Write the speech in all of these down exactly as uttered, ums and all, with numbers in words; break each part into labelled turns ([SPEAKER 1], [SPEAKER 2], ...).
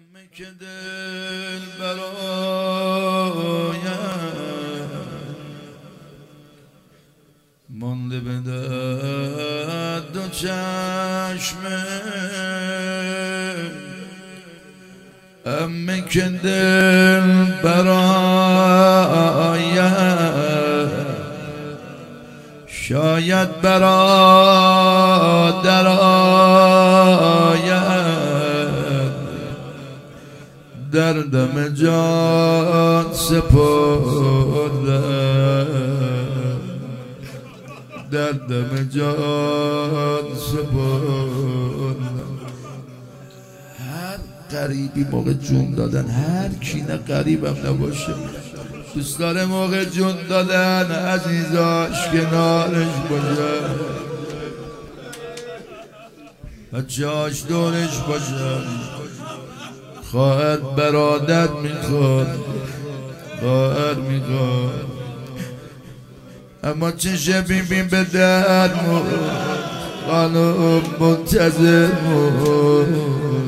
[SPEAKER 1] همه که دل برایم مانده به درد و چشمه، همه که دل برایم شاید برادر آید، دردم جان سپردم، دردم جان سپردم. هر غریبی موقع جون دادن، هر کی نه غریبم نباشه دوست داره موقع جون دادن عزیزاش کنارش باشه، بچه‌هاش دورش باشن. خواهر برادر میخواد، خواهر میخواد، اما چشه بیبین به در مون خانم منتظر مون،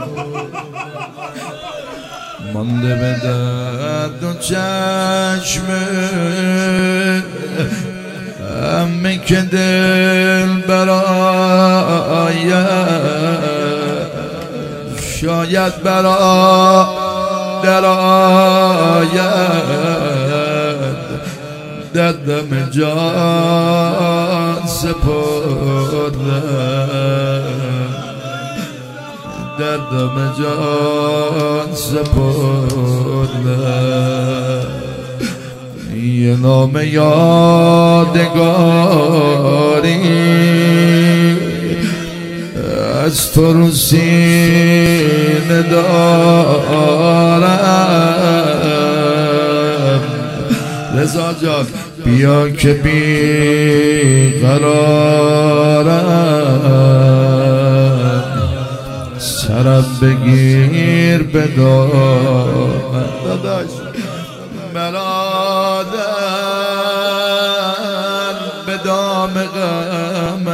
[SPEAKER 1] مانده به درد و چشمه، همه که دل برایم شاید برادر آید، دردم جان سپردم، دردم جان سپردم. یه نام یادگاری از تو رو سینه دارم، رضا جان بیا که بی قرارم، سرم بگیر به دامن داداش برادر، به دام غم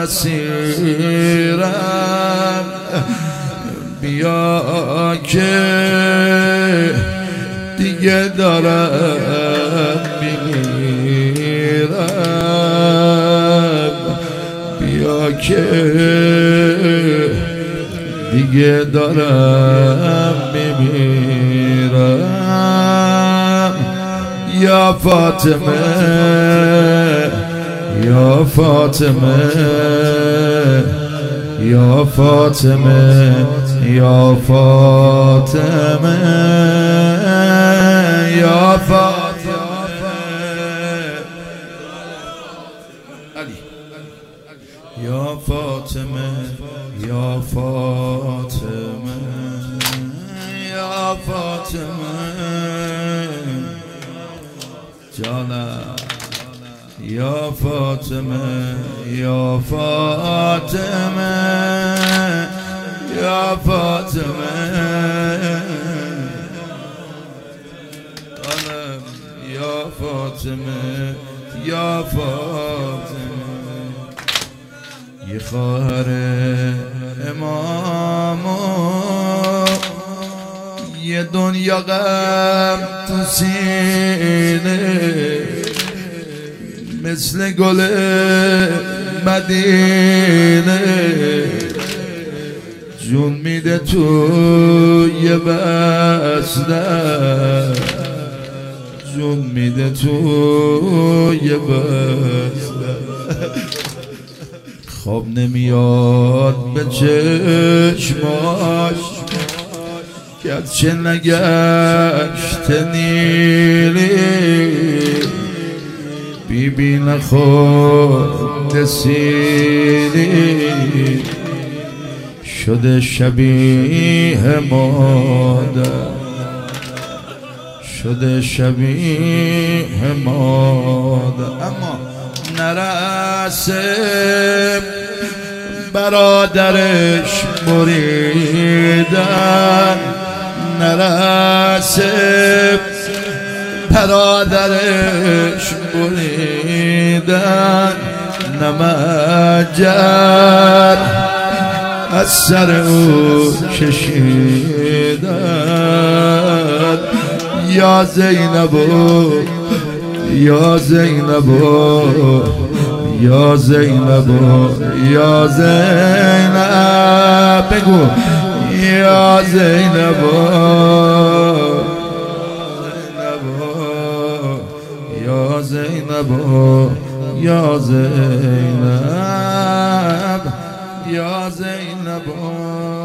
[SPEAKER 1] اسیرم، بیا که دیگه دارم میمیرم، بیا که دیگه دارم میمیرم. یا فاطمه یا فاطمه یا فاطمه یا فاطمه یا فاطمه علی یا فاطمه یا فاطمه یا فاطمه جانم، یا فاطمه یا فاطمه یا فاطمه جانم، یا فاطمه یا فاطمه. یه خواهر امامو یه دنیا غم تو سینه، مثل گل مدینه جون میده توی بستر، جون میده توی بستر. خواب نمیاد به چشماش گرچه نگشت نیلی، بیبی نخورد سیری شده شبیه مادر، شده شبیه مادر. اما نرسه برادرش بریدن، نرسه برادرش بریدن، نمجر از سر او کشیدن، یا زینب یا زینب یا زینب یا زینب بگو یا زینب یا زینب یا زینب یا زینب